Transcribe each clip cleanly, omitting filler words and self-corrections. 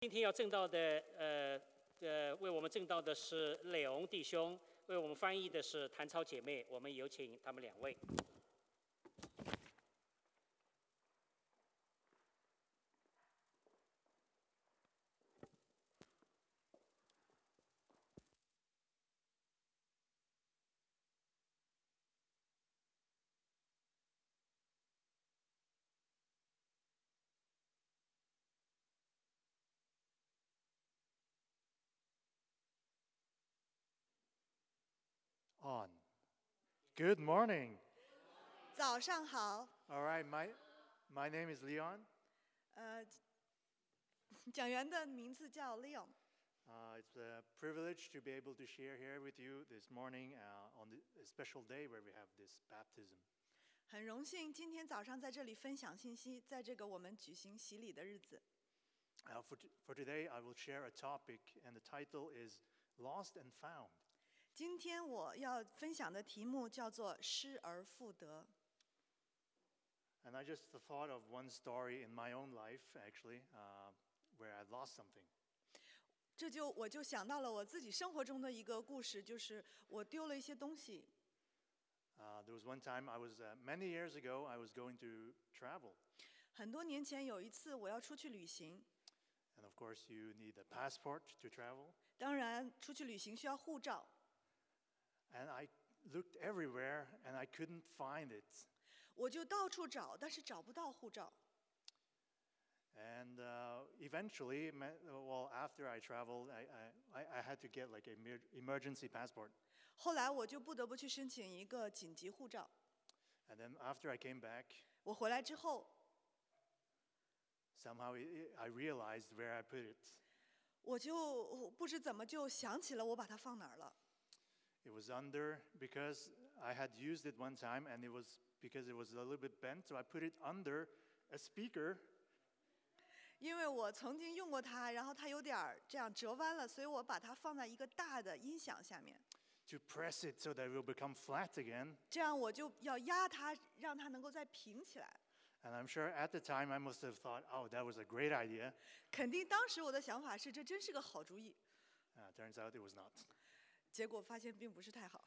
今天要证道的，为我们证道的是磊翁弟兄，为我们翻译的是谭超姐妹。我们有请他们两位。 On. Good morning. 早上好。 All right, my name is Leon. 讲员的名字叫 Leon。 It's a privilege to be able to share here with you this morning on a special day where we have this baptism. 很荣幸今天早上在这里分享信息，在这个我们举行洗礼的日子。 For today, I will share a topic, and the title is Lost and Found. 今天我要分享的题目叫做失而复得。 And I just thought of one story in my own life, actually, where I lost something. 我就想到了我自己生活中的一个故事，就是我丢了一些东西。 There was one time many years ago, I was going to travel. 很多年前有一次我要出去旅行， And of course, you need a passport to travel. 当然出去旅行需要护照。 And I looked everywhere, and I couldn't find it. 我就到处找，但是找不到护照。 And eventually, after I traveled, I had to get like an emergency passport. 后来我就不得不去申请一个紧急护照。 And then after I came back, 我回来之后， somehow I realized where I put it. 我就不知怎么就想起了我把它放哪儿了。 It was because I had used it one time, and because it was a little bit bent, so I put it under a speaker. 因为我曾经用过它，然后它有点这样折弯了，所以我把它放在一个大的音响下面。 To press it so that it will become flat again. 这样我就要压它，让它能够再平起来。 And I'm sure at the time I must have thought, oh, that was a great idea. 肯定当时我的想法是，这真是个好主意。 Turns out it was not. 结果发现并不是太好。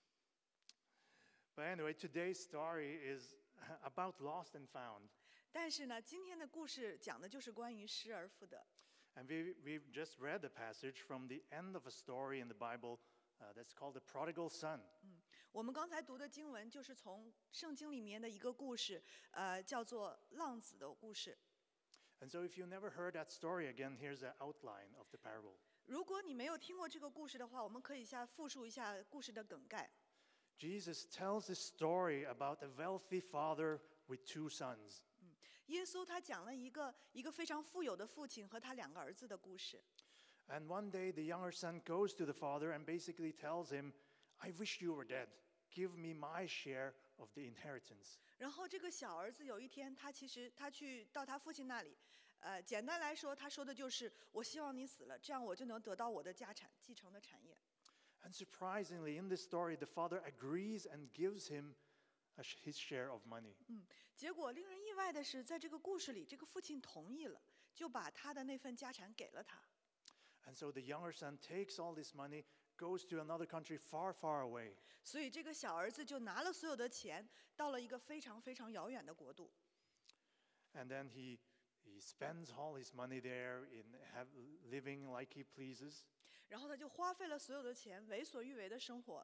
But anyway, today's story is about lost and found. 但是呢，今天的故事讲的就是关于失而复得。 And we've just read the passage from the end of a story in the Bible that's called the prodigal son. 我们刚才读的经文就是从圣经里面的一个故事，叫做浪子的故事。 And so if you never heard that story again, here's the outline of the parable. 如果你没有听过这个故事的话，我们可以复述一下故事的梗概。 Jesus tells a story about a wealthy father with two sons. 耶稣他讲了一个非常富有的父亲和他两个儿子的故事。 And one day the younger son goes to the father and basically tells him, I wish you were dead. Give me my share of the inheritance. 然后这个小儿子有一天，他去到他父亲那里，简单来说，他说的就是我希望你死了，这样我就能得到我的家产，继承的产业。 And surprisingly, in this story, the father agrees and gives him his share of money. 结果令人意外的是，在这个故事里，这个父亲同意了，就把他的那份家产给了他。 And so the younger son takes all this money, goes to another country far, far away. 所以这个小儿子就拿了所有的钱，到了一个非常非常遥远的国度。 And then he spends all his money there living like he pleases. 然后他就花费了所有的钱，为所欲为的生活。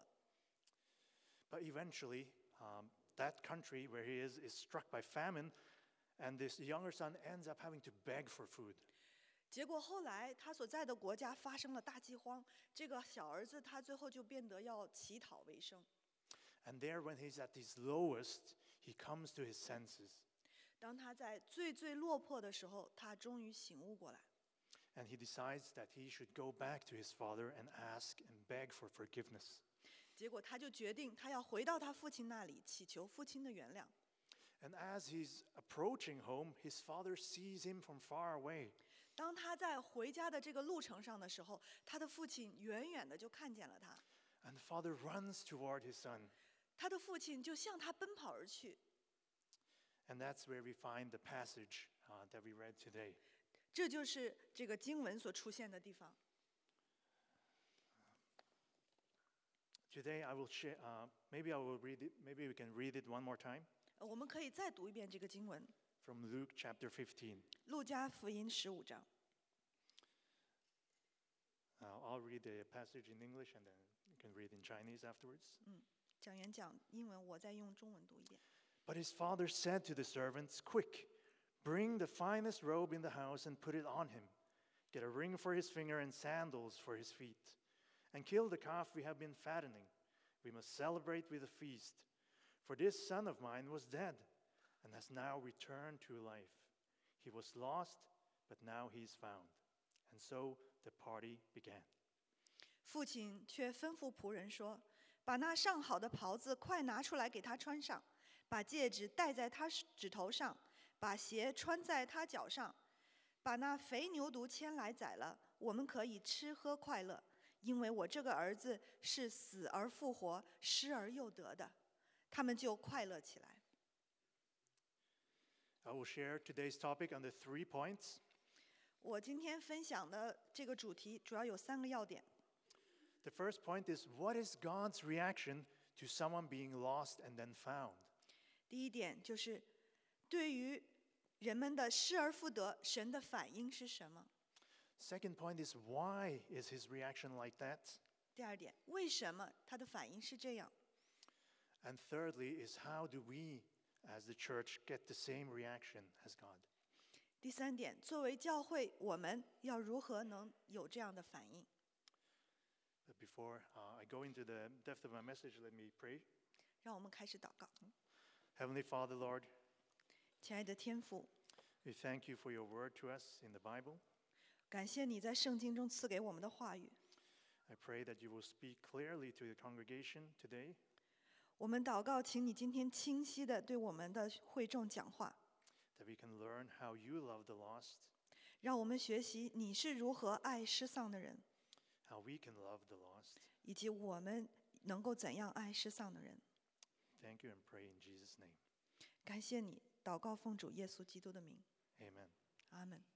But eventually, that country where he is struck by famine, and this younger son ends up having to beg for food. 结果后来他所在的国家发生了大饥荒，这个小儿子他最后就变得要乞讨为生。 And there, when he's at his lowest, he comes to his senses. 当他在最落魄的时候，他终于醒悟过来。 And he decides that he should go back to his father and ask and beg for forgiveness. 结果他就决定，他要回到他父亲那里，祈求父亲的原谅。 And as he's approaching home, his father sees him from far away. 当他在回家的这个路程上的时候，他的父亲远远的就看见了他。 And the father runs toward his son. 他的父亲就向他奔跑而去。 And that's where we find the passage that we read today. 这就是这个经文所出现的地方。 Today I will share, maybe I will read it, maybe we can read it one more time 我们可以再读一遍这个经文， from Luke chapter 15. 路加福音15章。 I'll read the passage in English and then you can read in Chinese afterwards. 讲员讲英文，我再用中文读一遍。 But his father said to the servants, "Quick, bring the finest robe in the house and put it on him. Get a ring for his finger and sandals for his feet. And kill the calf we have been fattening. We must celebrate with a feast. For this son of mine was dead and has now returned to life. He was lost, but now he is found." And so the party began. 父亲却吩咐仆人说：“把那上好的袍子快拿出来给他穿上，把戒指戴在他指头上，把鞋穿在他脚上，把那肥牛犊牵来宰了，我们可以吃喝快乐。因为我这个儿子是死而复活，失而又得的。”他们就快乐起来。 I will share today's topic on the 3 points. 我今天分享的这个主题主要有3个要点。 The first point is, what is God's reaction to someone being lost and then found? 第一点就是对于人们的失而复得，神的反应是什么？ Second point is, why is his reaction like that? 第二点，为什么他的反应是这样？ And thirdly is, how do we as the church get the same reaction as God? 第3点，作为教会，我们要如何能有这样的反应？ But before I go into the depth of my message, let me pray. 让我们开始祷告。 Heavenly Father, Lord, 亲爱的天父， we thank you for your word to us in the Bible. 感谢你在圣经中赐给我们的话语。 I pray that you will speak clearly to the congregation today, 我们祷告，请你今天清晰地对我们的会众讲话， that we can learn how you love the lost, 让我们学习你是如何爱失丧的人， how we can love the lost. 以及我们能够怎样爱失丧的人。 Thank you and pray in Jesus' name. 感谢你，祷告奉主耶稣基督的名， Amen. 阿门。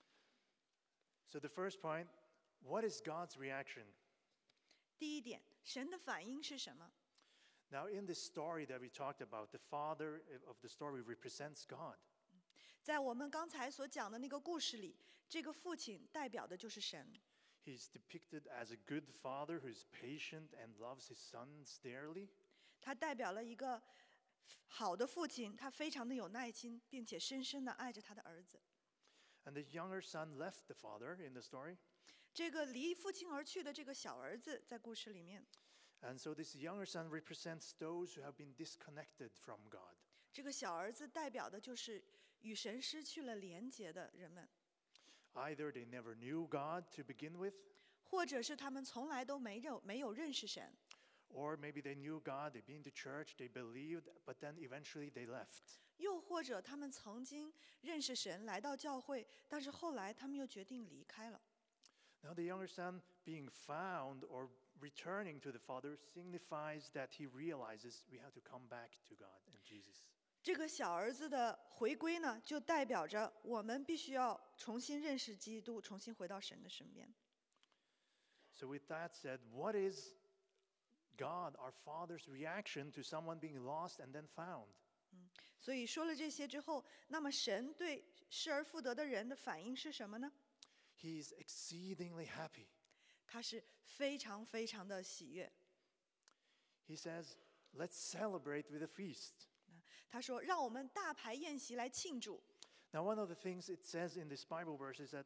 So the first point, what is God's reaction? 第一点，神的反应是什么？ Now in this story that we talked about, the father of the story represents God. 在我们刚才所讲的那个故事里，这个父亲代表的就是神。 He's depicted as a good father who's patient and loves his sons dearly. 他代表了一个好的父亲，他非常的有耐心，并且深深的爱着他的儿子。 And the younger son left the father in the story. 这个离父亲而去的这个小儿子，在故事里面， And so this younger son represents those who have been disconnected from God. 这个小儿子代表的就是与神失去了连结的人们， Either they never knew God to begin with, 或者是他们从来都没有认识神， or maybe they knew God, they've been to church, they believed, but then eventually they left. 又或者他们曾经认识神，来到教会，但是后来他们又决定离开了。 Now the younger son being found or returning to the father signifies that he realizes we have to come back to God and Jesus. 这个小儿子的回归呢，就代表着我们必须要重新认识基督，重新回到神的身边。 So with that said, what is God, our Father's reaction to someone being lost and then found? 所以说了这些之后，那么神对失而复得的人的反应是什么呢？ He is exceedingly happy. 他是非常非常的喜悦。 He says, let's celebrate with a feast. 他说：“让我们大排宴席来庆祝。” Now, one of the things it says in this Bible verse is that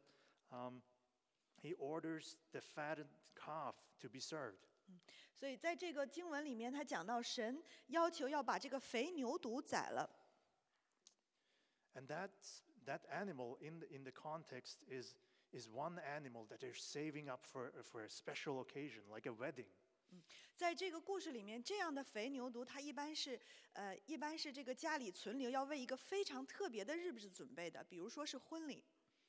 he orders the fattened calf to be served. 所以在这个经文里面，他讲到神要求要把这个肥牛犊宰了。 And that animal in the context is one animal that they're saving up for a special occasion, like a wedding. 在这个故事里面，这样的肥牛犊，它一般是这个家里存留，要为一个非常特别的日子准备的，比如说是婚礼。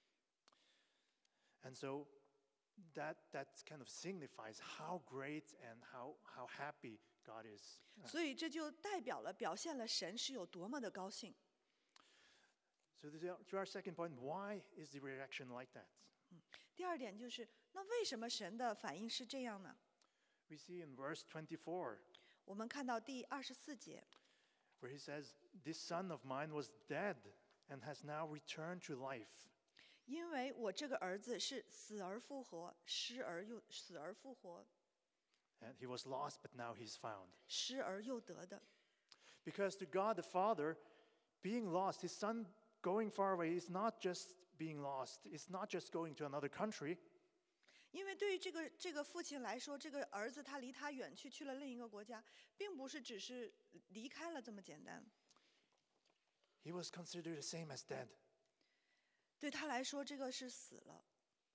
And so that kind of signifies how great and how happy God is. 所以这就代表了表现了神是有多么的高兴。 So to our second point, why is the reaction like that? 第二点就是，那为什么神的反应是这样呢？ We see in verse 24, 我们看到第24节， where he says, "This son of mine was dead and has now returned to life." 因为我这个儿子是死而复活，失而又死而复活， And he was lost, but now he's found. 失而又得的。 Because to God the Father, being lost, his son going far away is not just being lost. It's not just going to another country. 因为对于这个父亲来说，这个儿子他离他远去，去了另一个国家，并不是只是离开了这么简单。 He was considered the same as dead. 对他来说，这个是死了。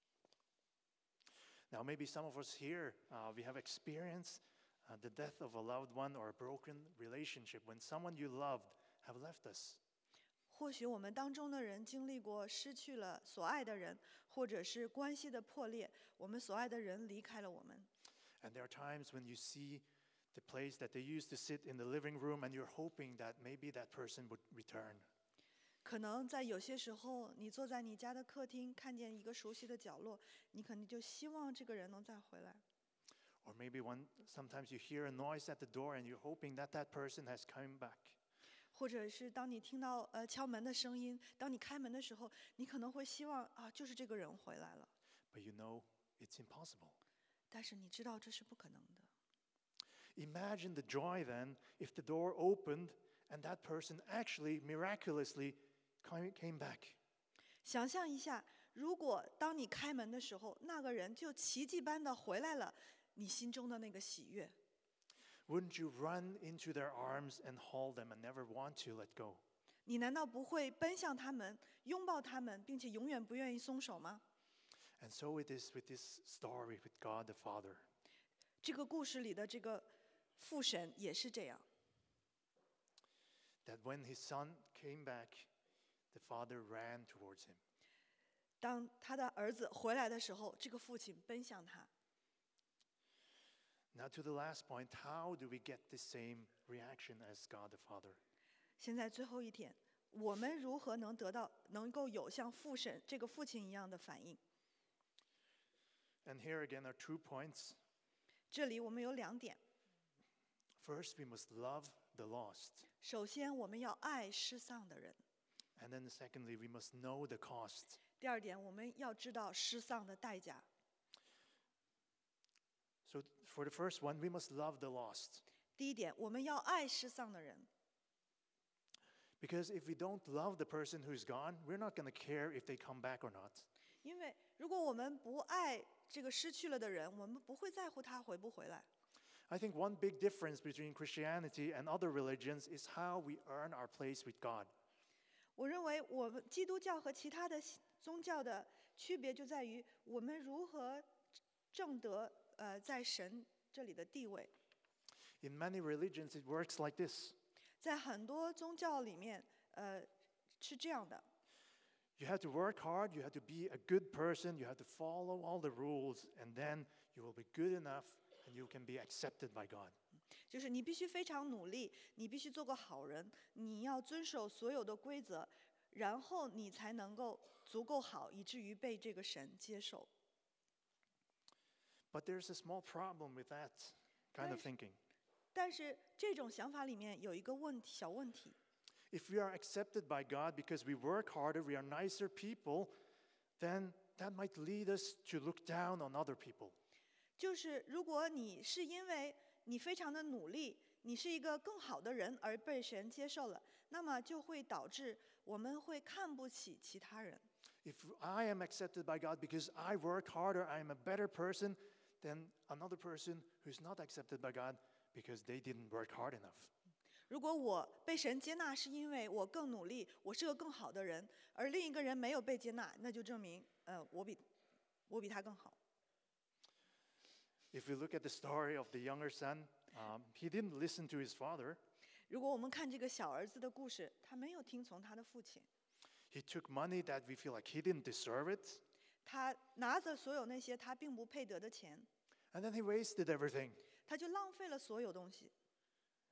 Now, maybe some of us here, we have experienced the death of a loved one or a broken relationship when someone you loved have left us. 或许我们当中的人经历过失去了所爱的人，或者是关系的破裂，我们所爱的人离开了我们。 And there are times when you see the place that they used to sit in the living room and you're hoping that maybe that person would return. 可能在有些时候，你坐在你家的客厅，看见一个熟悉的角落，你可能就希望这个人能再回来。 Or maybe sometimes you hear a noise at the door and you're hoping that that person has come back. 或者是当你听到敲门的声音，当你开门的时候，你可能会希望啊，就是这个人回来了。 But you know it's impossible. 但是你知道这是不可能的。 Imagine the joy then if the door opened and that person actually miraculously came back. 想象一下，如果当你开门的时候，那个人就奇迹般的回来了，你心中的那个喜悦， Wouldn't you run into their arms and hold them and never want to let go? 你难道不会奔向他们，拥抱他们，并且永远不愿意松手吗？ And so it is with this story with God the Father. 这个故事里的这个父神也是这样。 That when his son came back, the father ran towards him. 当他的儿子回来的时候，这个父亲奔向他。 Now to the last point, how do we get the same reaction as God the Father? 现在最后一点，我们如何能够有像父神这个父亲一样的反应？ And here again are 2 points. 这里我们有2点。 First, we must love the lost. 首先，我们要爱失丧的人； And then secondly, we must know the cost. 第二点，我们要知道失丧的代价。 So for the first one, we must love the lost. 第一点，我们要爱失丧的人， Because if we don't love the person who's gone, we're not going to care if they come back or not. 因为如果我们不爱这个失去了的人，我们不会在乎他回不回来。 I think one big difference between Christianity and other religions is how we earn our place with God. 我认为我们基督教和其他的宗教的区别就在于我们如何挣得在神这里的地位。 In many religions, it works like this. 在很多宗教里面，是这样的： You have to work hard, you have to be a good person, you have to follow all the rules, and then you will be good enough and you can be accepted by God. 就是你必须非常努力，你必须做个好人，你要遵守所有的规则，然后你才能够足够好，以至于被这个神接受。 But there's a small problem with that kind of thinking. 但是这种想法里面有一个小问题， If we are accepted by God because we work harder, we are nicer people, then that might lead us to look down on other people. 就是如果你是因为你非常的努力，你是一个更好的人而被神接受了，那么就会导致我们会看不起其他人。 If I am accepted by God because I work harder, I am a better person than another person who's not accepted by God because they didn't work hard enough. 如果我被神接纳是因为我更努力，我是个更好的人，而另一个人没有被接纳，那就证明我比他更好。 If we look at the story of the younger son, he didn't listen to his father. 如果我们看这个小儿子的故事，他没有听从他的父亲， He took money that we feel like he didn't deserve it, 他拿着所有那些他并不配得的钱， and then he wasted everything. 他就浪费了所有东西。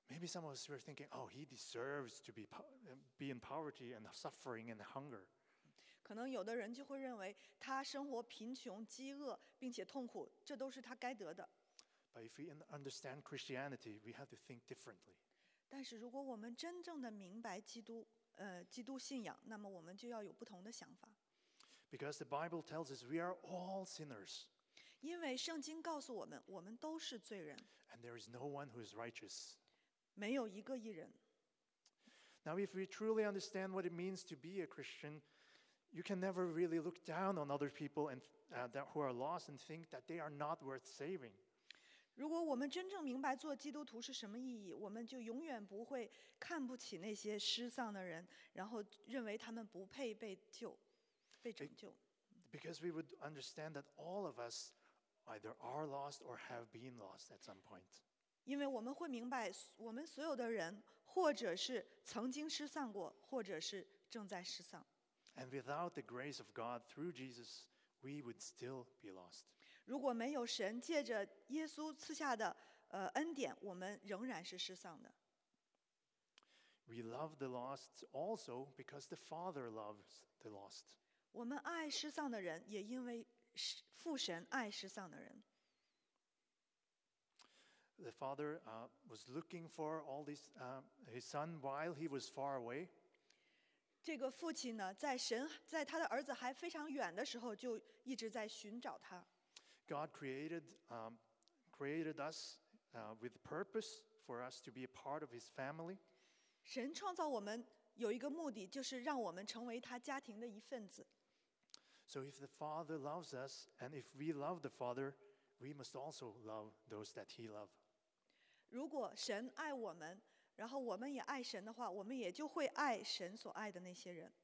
Maybe some of us were thinking, oh, he deserves to be in poverty and suffering and hunger. 可能有的人就会认为他生活贫穷、饥饿，并且痛苦，这都是他该得的。 But if we understand Christianity, we have to think differently. 但是如果我们真正的明白基督信仰，那么我们就要有不同的想法。 Because the Bible tells us we are all sinners, 因为圣经告诉我们，我们都是罪人， and there is no one who is righteous. 没有一个义人。 Now, if we truly understand what it means to be a Christian, you can never really look down on other people and who are lost and think that they are not worth saving. 如果我们真正明白做基督徒是什么意义，我们就永远不会看不起那些失丧的人，然后认为他们不配被拯救。 Because we would understand that all of us either are lost or have been lost at some point. 因为我们会明白，我们所有的人，或者是曾经失丧过，或者是正在失丧。 And without the grace of God through Jesus, we would still be lost. 如果没有神借着耶稣赐下的恩典，我们仍然是失丧的。 We love the lost also because the Father loves the lost. 我们爱失丧的人，也因为父神爱失丧的人。 The Father was looking for his son while he was far away. 这个父亲呢，在他的儿子还非常远的时候，就一直在寻找他。 God created us with purpose for us to be a part of his family. 神创造我们有一个目的，就是让我们成为他家庭的一份子。 So if the Father loves us, and if we love the Father, we must also love those that he loves. 如果神爱我们，然后我们也爱神的话，我们也就会爱神所爱的那些人。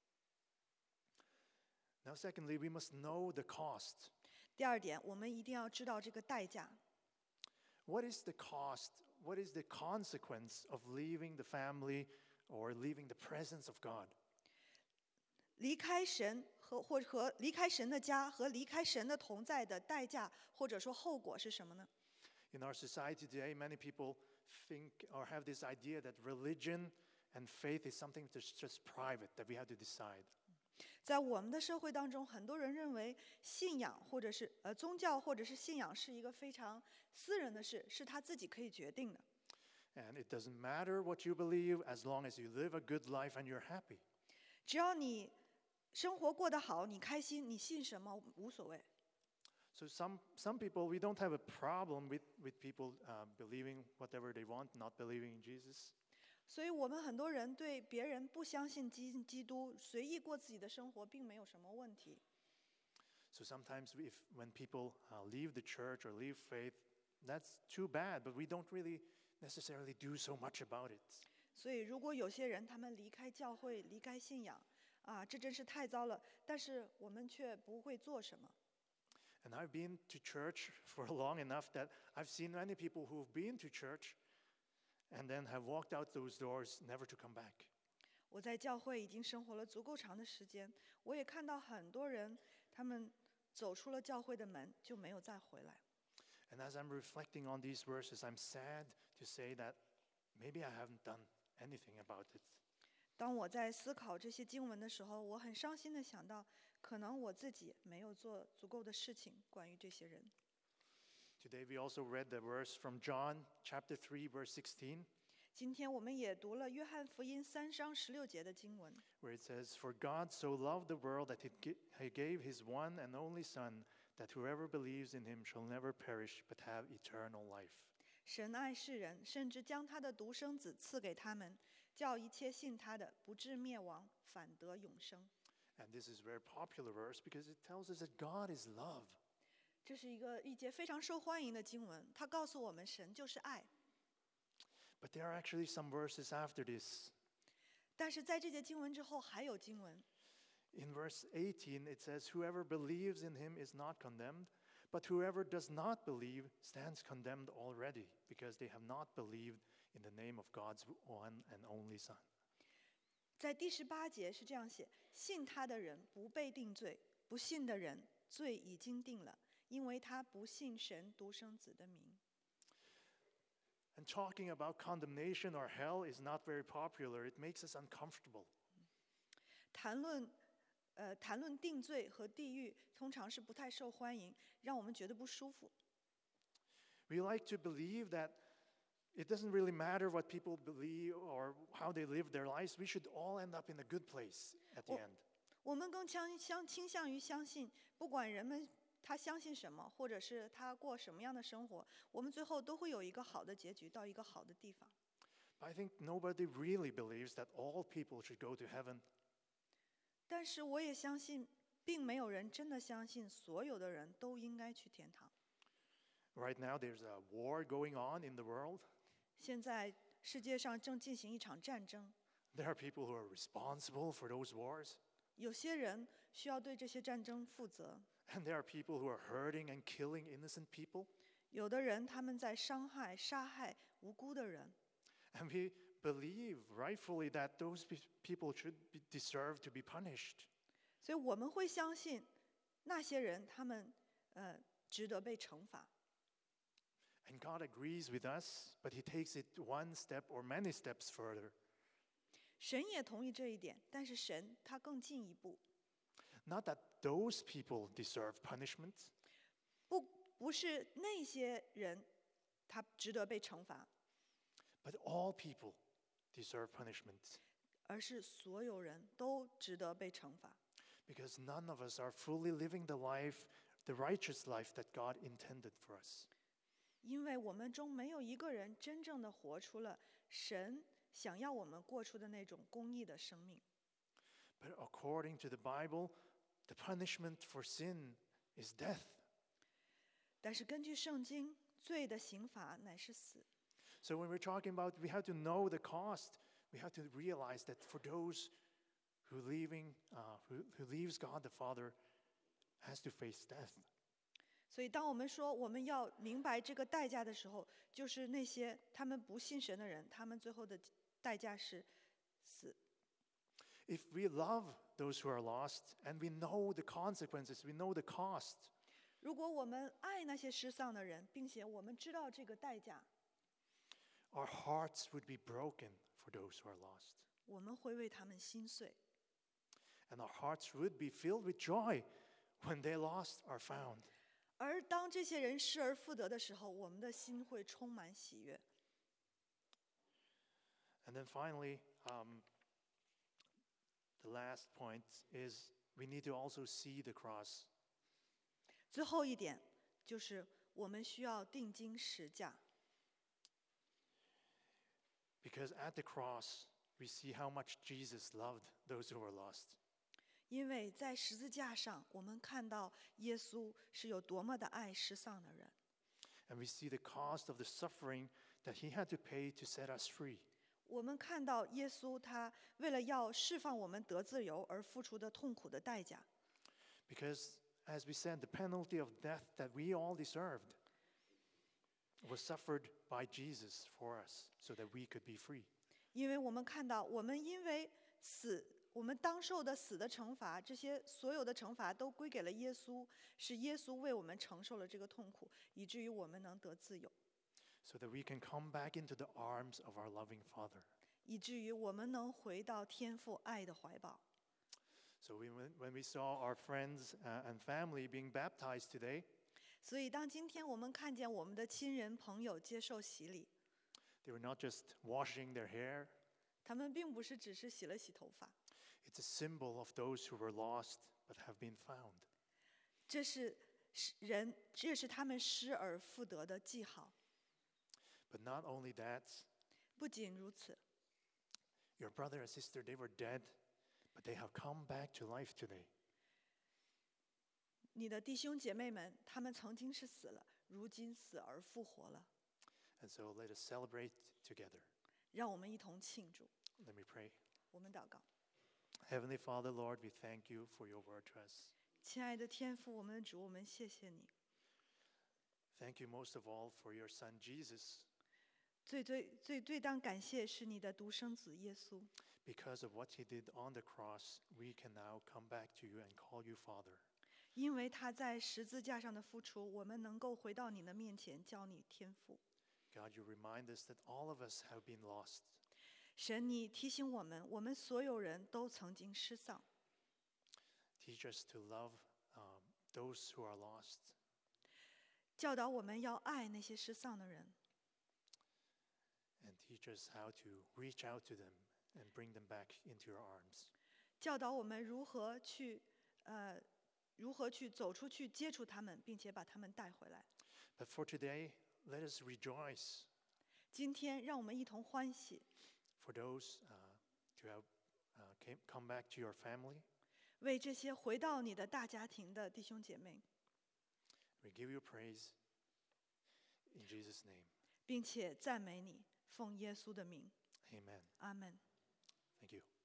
Now, secondly, we must know the cost. 第二点，我们一定要知道这个代价。 What is the cost? What is the consequence of leaving the family or leaving the presence of God? 离开神和离开神的家和离开神的同在的代价，或者说后果是什么呢？ In our society today, many people think or have this idea that religion and faith is something that's just private, that we have to decide. 在我们的社会当中，很多人认为信仰或者是宗教或者是信仰是一个非常私人的事，是他自己可以决定的。 And it doesn't matter what you believe as long as you live a good life and you're happy. 只要你生活过得好，你开心，你信什么无所谓。 So some people, we don't have a problem with people believing whatever they want, not believing in Jesus. 所以我们很多人对别人不相信基督，随意过自己的生活，并没有什么问题。 So sometimes when people leave the church or leave faith, that's too bad, but we don't really necessarily do so much about it. 所以如果有些人他们离开教会、离开信仰，这真是太糟了。但是我们却不会做什么。 And I've been to church for long enough that I've seen many people who've been to church and then have walked out those doors never to come back. 我在教会已经生活了足够长的时间，我也看到很多人，他们走出了教会的门，就没有再回来。 And as I'm reflecting on these verses, I'm sad to say that maybe I haven't done anything about it. 当我在思考这些经文的时候，我很伤心地想到，可能我自己没有做足够的事情关于这些人。 Today we also read the verse from John chapter 3 verse 16, 今天我们也读了约翰福音3章16节的经文， where it says, "For God so loved the world that he gave his one and only Son, that whoever believes in him shall never perish but have eternal life." 神爱世人，甚至将他的独生子赐给他们，叫一切信他的不至灭亡，反得永生。 And this is a very popular verse because it tells us that God is love. 这是一节非常受欢迎的经文，它告诉我们神就是爱。 But there are actually some verses after this. 但是在这节经文之后还有经文， In verse 18, it says, "Whoever believes in him is not condemned, but whoever does not believe stands condemned already, because they have not believed in the name of God's one and only Son." 在第18节是这样写：信他的人不被定罪，不信的人罪已经定了，因为他不信神独生子的名。 And talking about condemnation or hell is not very popular. It makes us uncomfortable. 谈论定罪和地狱，通常是不太受欢迎，让我们觉得不舒服。 We like to believe that it doesn't really matter what people believe or how they live their lives. We should all end up in a good place at the end. 我们更倾向于相信，不管人们他相信什么，或者是他过什么样的生活，我们最后都会有一个好的结局，到一个好的地方。 But I think nobody really believes that all people should go to heaven. 但是我也相信，并没有人真的相信所有的人都应该去天堂。 Right now, there's a war going on in the world. 现在世界上正进行一场战争， There are people who are responsible for those wars. 有些人需要对这些战争负责， And there are people who are hurting and killing innocent people. 有的人他们在伤害、杀害无辜的人。 And we believe rightfully that those people should deserve to be punished. 所以我们会相信那些人他们值得被惩罚。 And God agrees with us, but He takes it one step or many steps further. 神也同意这一点，但是神他更进一步， Not that those people deserve punishment, 不是那些人他值得被惩罚， but all people deserve punishment. 而是所有人都值得被惩罚。 Because none of us are fully living the righteous life that God intended for us. 因为我们中没有一个人真正的活出了神想要我们过出的那种公义的生命。 But according to the Bible, the punishment for sin is death. 但是根据圣经，罪的刑罚乃是死。 So when we're talking about we have to know the cost, we have to realize that for those who leaves God the Father has to face death. 所以当我们说我们要明白这个代价的时候，就是那些他们不信神的人，他们最后的代价是死。 If we love those who are lost and we know the consequences, we know the cost, 如果我们爱那些失丧的人，并且我们知道这个代价， our hearts would be broken for those who are lost. 我们会为他们心碎， And our hearts would be filled with joy when they lost are found. 而当这些人失而复得的时候，我们的心会充满喜悦。 And then finally, the last point is we need to also see the cross. 最后一点就是我们需要定睛十架， Because at the cross, we see how much Jesus loved those who were lost. 因为在十字架上，我们看到耶稣是有多么的爱失丧的人， And we see the cost of the suffering that He had to pay to set us free. 我们看到耶稣他为了要释放我们得自由而付出的痛苦的代价。 Because, as we said, the penalty of death that we all deserved was suffered by Jesus for us so that we could be free. 因为我们看到，我们因为我们当受的死的惩罚，这些所有的惩罚都归给了耶稣，是耶稣为我们承受了这个痛苦，以至于我们能得自由， So that we can come back into the arms of our loving Father. 以至于我们能回到天父爱的怀抱。 So when we saw our friends and family being baptized today, 所以，当今天我们看见我们的亲人朋友接受洗礼， they were not just washing their hair. 他们并不是只是洗了洗头发， It's a symbol of those who were lost but have been found. 这是他们失而复得的记号。 But not only that, 不仅如此， your brother and sister, they were dead, but they have come back to life today. 你的弟兄姐妹们，他们曾经是死了，如今死而复活了。 And so let us celebrate together. 让我们一同庆祝。 Let me pray. 我们祷告， Heavenly Father, Lord, we thank you for your word to us. 亲爱的天父，我们的主，我们谢谢你。 Thank you most of all for your son Jesus. 最当感谢是你的独生子耶稣， Because of what he did on the cross, we can now come back to you and call you Father. 因为他在十字架上的付出，我们能够回到你的面前，叫你天父。 God, you remind us that all of us have been lost. 神，你提醒我们，我们所有人都曾经失丧， Teach us to love those who are lost. 教导我们要爱那些失丧的人， And teach us how to reach out to them and bring them back into your arms. 教导我们如何去走出去接触他们，并且把他们带回来。 But for today, let us rejoice 今天，让我们一同欢喜， for those who have come back to your family. 为这些回到你的大家庭的弟兄姐妹， We give you praise in Jesus' name. 并且赞美你，奉耶稣的名， Amen. 阿门。 Thank you.